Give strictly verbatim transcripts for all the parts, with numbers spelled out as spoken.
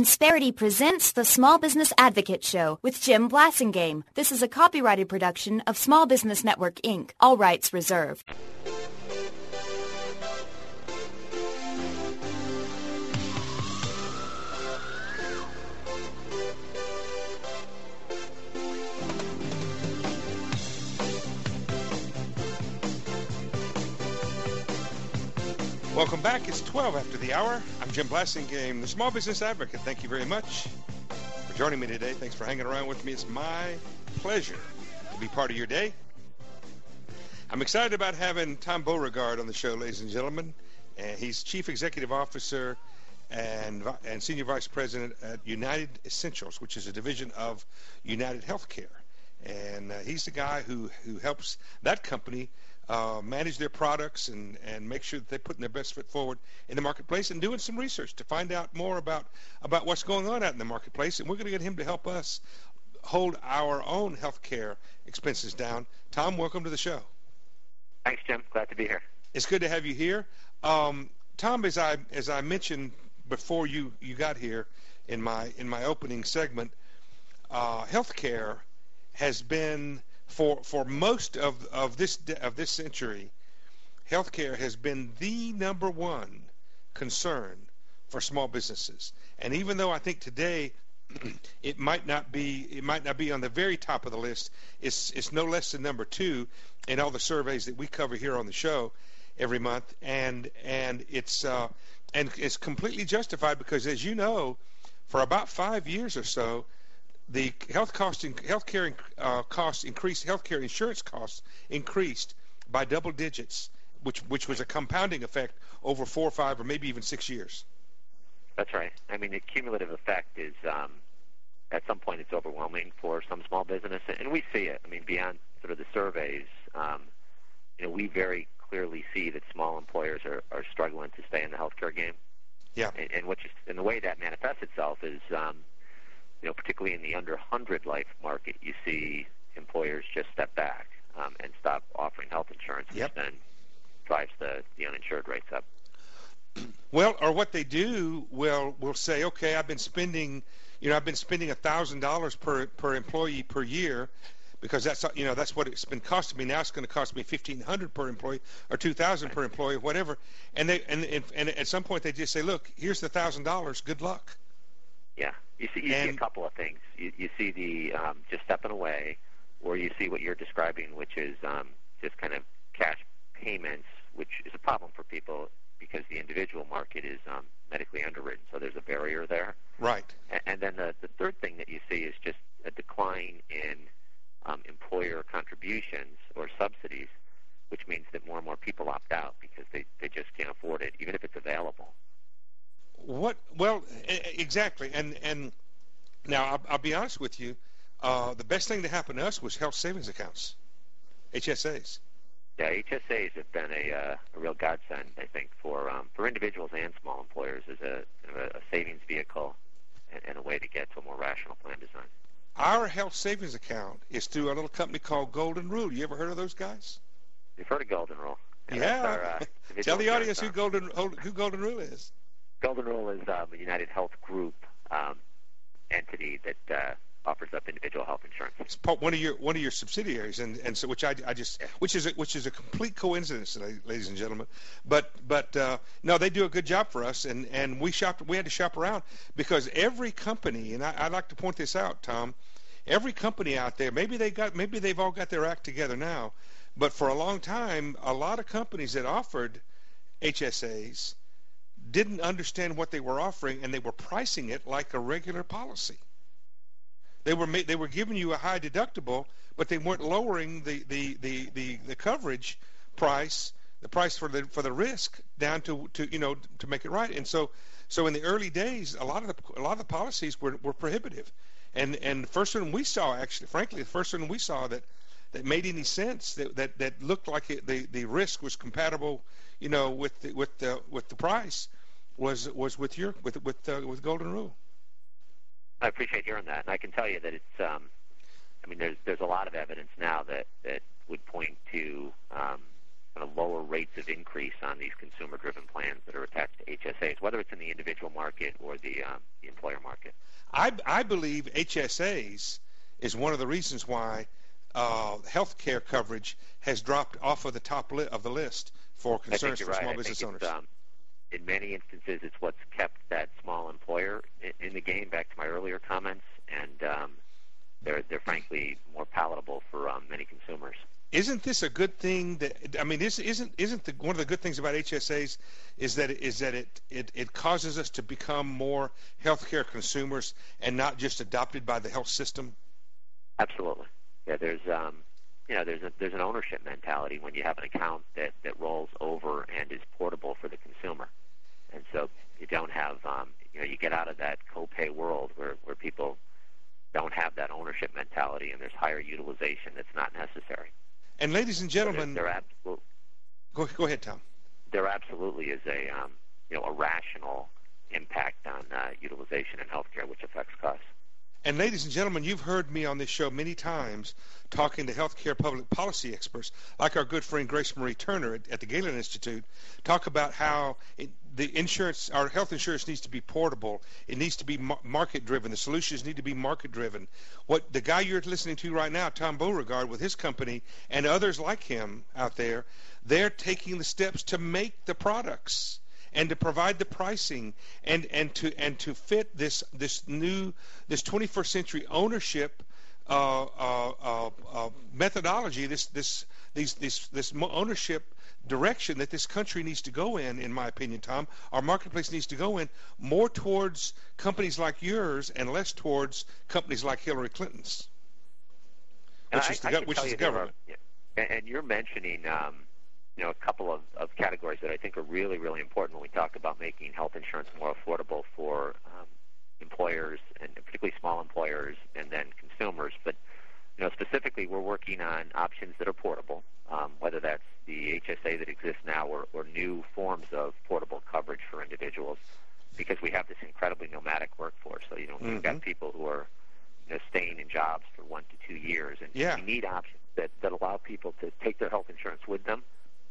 Insperity presents the Small Business Advocate Show with Jim Blasingame. This is a copyrighted production of Small Business Network, Incorporated. All rights reserved. Welcome back. It's twelve after the hour. I'm Jim Blasingame, the Small Business Advocate. Thank you very much for joining me today. Thanks for hanging around with me. It's my pleasure to be part of your day. I'm excited about having Tom Beauregard on the show, ladies and gentlemen. And he's Chief Executive Officer and, and Senior Vice President at United Essentials, which is a division of United Healthcare. And uh, he's the guy who, who helps that company Uh, manage their products and, and make sure that they're putting their best foot forward in the marketplace and doing some research to find out more about, about what's going on out in the marketplace. And we're going to get him to help us hold our own health care expenses down. Tom, welcome to the show. Thanks, Jim. Glad to be here. It's good to have you here. Um, Tom, as I as I mentioned before you, you got here in my in my opening segment, uh, health care has been For for most of, of this of this century, healthcare has been the number one concern for small businesses. And even though I think today it might not be it might not be on the very top of the list, it's it's no less than number two in all the surveys that we cover here on the show every month. And and it's uh, and it's completely justified because, as you know, for about five years or so, the health cost, healthcare uh, costs increased. Healthcare insurance costs increased by double digits, which which was a compounding effect over four, five, or maybe even six years. That's right. I mean, the cumulative effect is, um, at some point, it's overwhelming for some small business, and we see it. I mean, beyond sort of the surveys, um, you know, we very clearly see that small employers are, are struggling to stay in the healthcare game. Yeah. And, and what you, and the way that manifests itself is. Um, You know, particularly in the under one hundred life market, you see employers just step back um, and stop offering health insurance, which yep. then drives the, the uninsured rates up. Well, or what they do will will say, okay, I've been spending, you know, I've been spending a thousand dollars per per employee per year, because that's you know that's what it's been costing me. Now it's going to cost me fifteen hundred per employee or two thousand per employee, whatever. And they and and at some point they just say, look, here's the thousand dollars. Good luck. Yeah. You see, you see a couple of things. You, you see the um, just stepping away, or you see what you're describing, which is um, just kind of cash payments, which is a problem for people because the individual market is um, medically underwritten, so there's a barrier there. Right. And, and then the, the third thing that you see is just a decline in um, employer contributions or subsidies, which means that more and more people opt out because they, they just can't afford it, even if it's available. What? Well, exactly. And and now I'll, I'll be honest with you. Uh, the best thing to happen to us was health savings accounts, H S As. Yeah, H S As have been a, uh, a real godsend, I think, for um, for individuals and small employers as a, a savings vehicle and, and a way to get to a more rational plan design. Our health savings account is through a little company called Golden Rule. You ever heard of those guys? You've heard of Golden Rule? And yeah. Our, uh, Tell the audience who Golden who Golden Rule is. Golden Rule is um, a United Health Group um, entity that uh, offers up individual health insurance. It's one of your one of your subsidiaries, and, and so which I, I just yeah. which is a, which is a complete coincidence, ladies and gentlemen. But but uh, no, they do a good job for us, and, and we shopped. We had to shop around because every company, and I, I'd like to point this out, Tom. Every company out there, maybe they got maybe they've all got their act together now, but for a long time, a lot of companies that offered H S As didn't understand what they were offering, and they were pricing it like a regular policy. They were ma- they were giving you a high deductible, but they weren't lowering the, the, the, the, the coverage price, the price for the for the risk down to, to you know to make it right. And so so in the early days, a lot of the a lot of the policies were, were prohibitive. And and the first one we saw, actually, frankly, the first one we saw that, that made any sense, that that, that looked like it, the the risk was compatible, you know, with the, with the with the price, was was with your with with uh, with Golden Rule. I appreciate hearing that, and I can tell you that it's. Um, I mean, there's there's a lot of evidence now that, that would point to um, kind of lower rates of increase on these consumer-driven plans that are attached to H S As, whether it's in the individual market or the um, the employer market. I, I believe H S As is one of the reasons why uh, health care coverage has dropped off of the top li- of the list for concerns for right. small I business think owners. Um, in many instances, it's what's kept that small employer in, in the game, back to my earlier comments, and um, they're, they're frankly more palatable for um, many consumers. Isn't this a good thing? That I mean, is, isn't isn't the, one of the good things about H S As is that is that it, it, it causes us to become more healthcare consumers and not just adopted by the health system? Absolutely. Yeah, there's um, you know there's a, there's an ownership mentality when you have an account that, that rolls over and is portable for the consumer, and so you don't have um, you know you get out of that copay world where where people don't have that ownership mentality and there's higher utilization that's not necessary. And ladies and gentlemen, there, there absolutely, go, go ahead, Tom. There absolutely is a um, you know a rational impact on uh, utilization in healthcare, which affects costs. And ladies and gentlemen, you've heard me on this show many times talking to healthcare public policy experts, like our good friend Grace Marie Turner at, at the Galen Institute, talk about how it, the insurance, our health insurance needs to be portable. It needs to be market driven. The solutions need to be market driven. What the guy you're listening to right now, Tom Beauregard, with his company and others like him out there, they're taking the steps to make the products and to provide the pricing and, and to and to fit this this new this twenty-first century ownership uh, uh, uh, uh, methodology, this this these this this ownership direction that this country needs to go in. In my opinion, Tom, our marketplace needs to go in more towards companies like yours and less towards companies like Hillary Clinton's, which I, is the I which is the government. Are, and you're mentioning. Um, you know, a couple of, of categories that I think are really, really important when we talk about making health insurance more affordable for um, employers, and particularly small employers, and then consumers. But, you know, specifically, we're working on options that are portable, um, whether that's the H S A that exists now or, or new forms of portable coverage for individuals, because we have this incredibly nomadic workforce. So, you know, mm-hmm. we've got people who are, you know, staying in jobs for one to two years, and yeah. we need options that, that allow people to take their health insurance with them.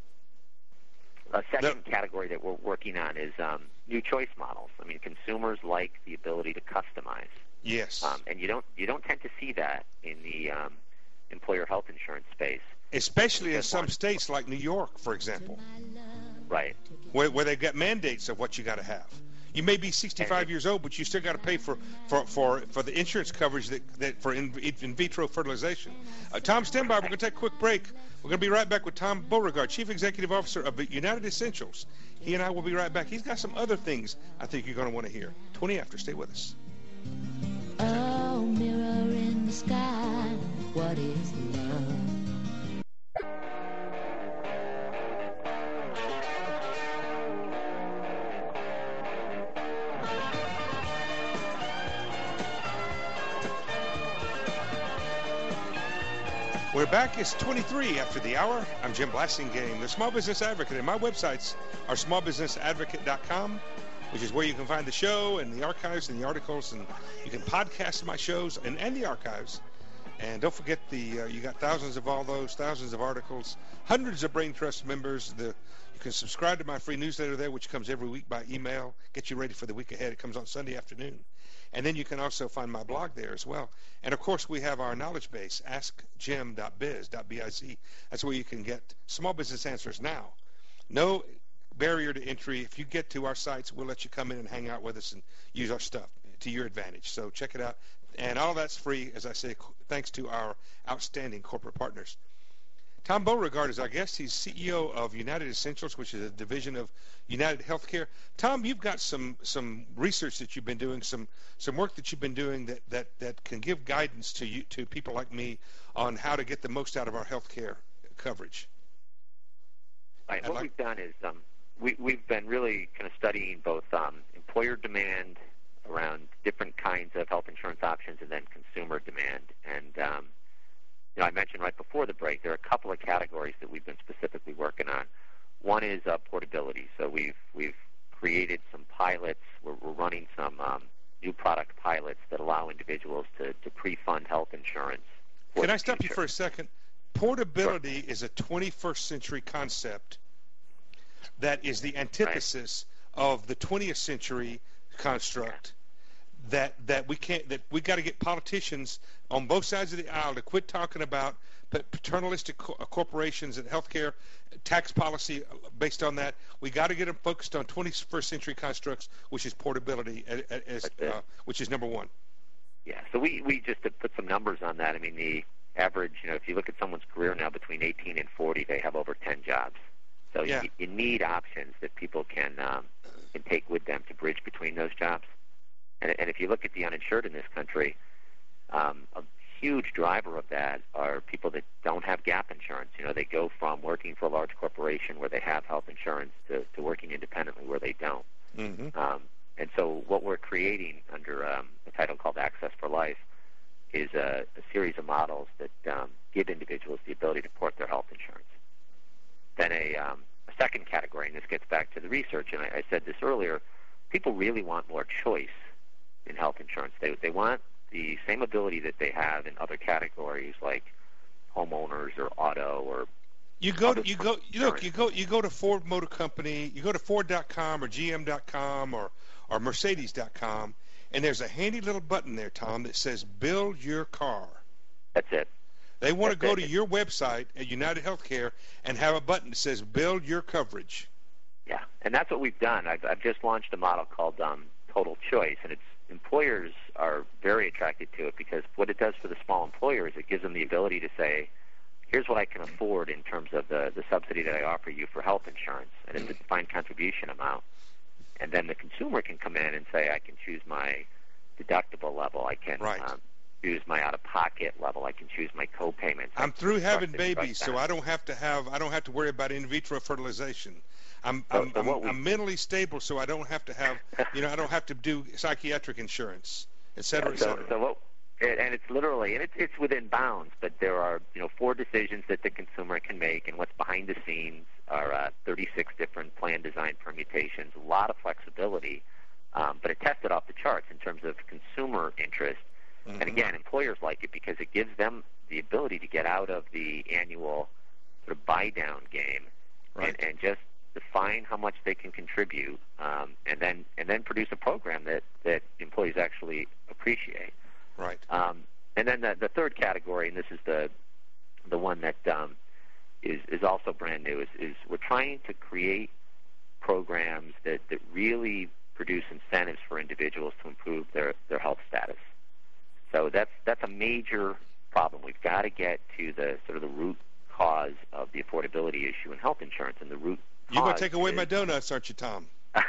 A second no. category that we're working on is um, new choice models. I mean, consumers like the ability to customize. Yes. Um, and you don't you don't tend to see that in the um, employer health insurance space. Especially in some states like New York, for example. Right. Where, where they've got mandates of what you got to have. You may be sixty-five years old, but you still got to pay for, for, for, for the insurance coverage that, that for in, in vitro fertilization. Uh, Tom, stand by. We're going to take a quick break. We're going to be right back with Tom Beauregard, Chief Executive Officer of United Essentials. He and I will be right back. He's got some other things I think you're going to want to hear. twenty after. Stay with us. Oh, mirror in the sky, what is love? We're back. It's twenty-three after the hour. I'm Jim Blasingame, the Small Business Advocate, and my websites are small business advocate dot com, which is where you can find the show and the archives and the articles, and you can podcast my shows and, and the archives. And don't forget, the uh, you got thousands of all those, thousands of articles, hundreds of Brain Trust members. The you can subscribe to my free newsletter there, which comes every week by email. Get you ready for the week ahead. It comes on Sunday afternoon. And then you can also find my blog there as well. And, of course, we have our knowledge base, ask jim dot biz. That's where you can get small business answers now. No barrier to entry. If you get to our sites, we'll let you come in and hang out with us and use our stuff to your advantage. So check it out. And all that's free, as I say, thanks to our outstanding corporate partners. Tom Beauregard is our guest. He's C E O of United Essentials, which is a division of United Healthcare. Tom, you've got some some research that you've been doing, some some work that you've been doing that, that, that can give guidance to you to people like me on how to get the most out of our healthcare coverage. Right. I'd What like... we've done is um, we, we've been really kind of studying both um, employer demand around different kinds of health insurance options and then consumer demand. And um, you know, I mentioned right before the break, there are a couple of categories that we've been specifically working on. One is uh, portability. So we've we've created some pilots. We're, we're running some um, new product pilots that allow individuals to, to pre-fund health insurance. Can I stop you for a second? Portability sure. is a twenty-first century concept that is the antithesis right. of the twentieth century construct. that that we can't that we got to get politicians on both sides of the aisle to quit talking about paternalistic co- corporations and healthcare tax policy based on that. We got to get them focused on twenty-first century constructs, which is portability, as, uh, which is number one. Yeah. So we we just to put some numbers on that. I mean, the average, you know, if you look at someone's career now between eighteen and forty, they have over ten jobs. So yeah. you, you need options that people can um, can take with them to bridge between those jobs. And, and if you look at the uninsured in this country, um, a huge driver of that are people that don't have gap insurance. You know, they go from working for a large corporation where they have health insurance to, to working independently where they don't. Mm-hmm. Um, and so what we're creating under um, a title called Access for Life is a, a series of models that um, give individuals the ability to port their health insurance. Then a, um, a second category, and this gets back to the research, and I, I said this earlier, people really want more choice in health insurance. They they want the same ability that they have in other categories like homeowners or auto or you go to, you go you look you go you go to Ford Motor Company, you go to Ford dot com or G M dot com or or Mercedes dot com, and there's a handy little button there, Tom, that says build your car. That's it. They want That's to go it. to your website at United Healthcare and have a button that says build your coverage. Yeah, and that's what we've done. I've, I've just launched a model called um, Total Choice, and it's employers are very attracted to it because what it does for the small employer is it gives them the ability to say, here's what I can afford in terms of the, the subsidy that I offer you for health insurance, and it's a defined contribution amount. And then the consumer can come in and say, I can choose my deductible level, I can right. um, choose my out-of-pocket level, I can choose my co-payments. I'm through having babies, so I don't have to have I don't have to worry about in vitro fertilization. I'm so, I'm, so I'm, we, I'm mentally stable, so I don't have to have you know I don't have to do psychiatric insurance, et cetera, yeah, et so, cetera. So what, and it's literally, and it's, it's within bounds, but there are you know four decisions that the consumer can make, and what's behind the scenes are uh, thirty-six different plan design permutations, a lot of flexibility, um, but it tested off the charts in terms of consumer interest. Mm-hmm. And again, employers like it because it gives them the ability to get out of the annual sort of buy-down game right. and, and just define how much they can contribute, um, and then and then produce a program that, that employees actually appreciate. Right. Um, and then the, the third category, and this is the the one that um, is is also brand new, is, is we're trying to create programs that, that really produce incentives for individuals to improve their, their health status. So that's that's a major problem. We've got to get to the sort of the root cause of the affordability issue in health insurance, and the root You're going to take away is, my donuts, aren't you, Tom?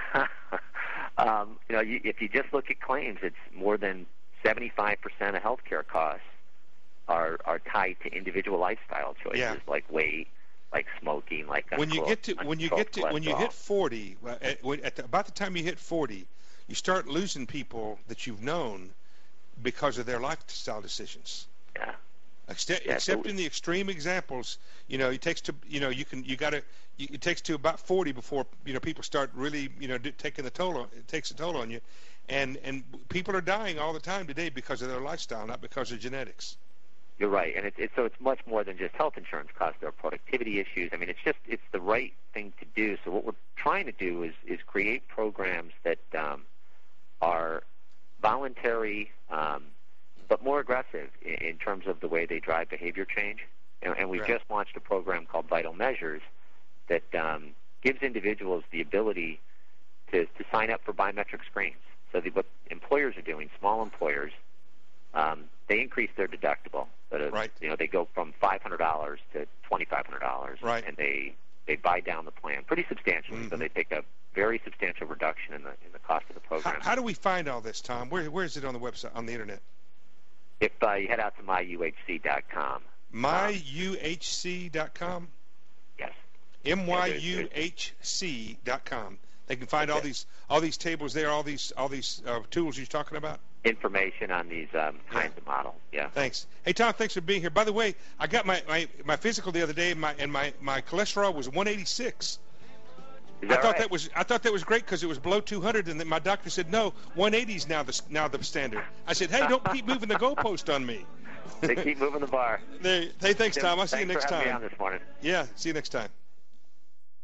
um, you know, you, if you just look at claims, it's more than seventy-five percent of healthcare costs are are tied to individual lifestyle choices, yeah. like weight, like smoking, like when you get to when you get to cholesterol. when you hit forty, at, at the, about the time you hit forty, you start losing people that you've known because of their lifestyle decisions. Yeah. Except, yeah, except so, in the extreme examples, you know, it takes to, you know, you can, you got to, it takes to about forty before, you know, people start really, you know, taking the toll on, it takes a toll on you. And, and people are dying all the time today because of their lifestyle, not because of genetics. You're right. And it's, it's, so it's much more than just health insurance costs. There are productivity issues. I mean, it's just, it's the right thing to do. So what we're trying to do is, is create programs that um, are voluntary, um, but more aggressive in, in terms of the way they drive behavior change. And, and we've right. just launched a program called Vital Measures that um, gives individuals the ability to, to sign up for biometric screens. So the, what employers are doing, small employers, um, they increase their deductible. So right. You know, they go from five hundred dollars to twenty-five hundred dollars, right. and they they buy down the plan pretty substantially. Mm-hmm. So they take a very substantial reduction in the in the cost of the program. How, how do we find all this, Tom? Where where is it on the website, on the internet? If uh, you head out to my u h c dot com. my u h c dot com? Yes. M Y U H C dot com. They can find okay. all these all these tables there, all these all these uh, tools you're talking about. Information on these um, kinds yeah. of models. Yeah. Thanks. Hey Tom, thanks for being here. By the way, I got my, my, my physical the other day, and my and my, my cholesterol was one eighty-six. Is that I thought right? that was I thought that was great because it was below two hundred, and then my doctor said no, one eighty is now the now the standard. I said, hey, don't keep moving the goalpost on me. They keep moving the bar. They, hey, thanks, Tim, Tom. I'll see you thanks next for having time. me on this morning. Yeah, see you next time.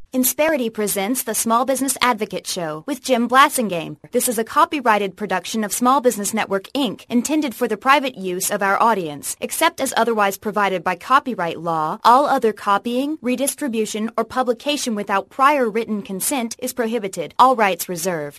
Insperity presents the Small Business Advocate Show with Jim Blasingame. This is a copyrighted production of Small Business Network, Incorporated, intended for the private use of our audience. Except as otherwise provided by copyright law, all other copying, redistribution, or publication without prior written consent is prohibited. All rights reserved.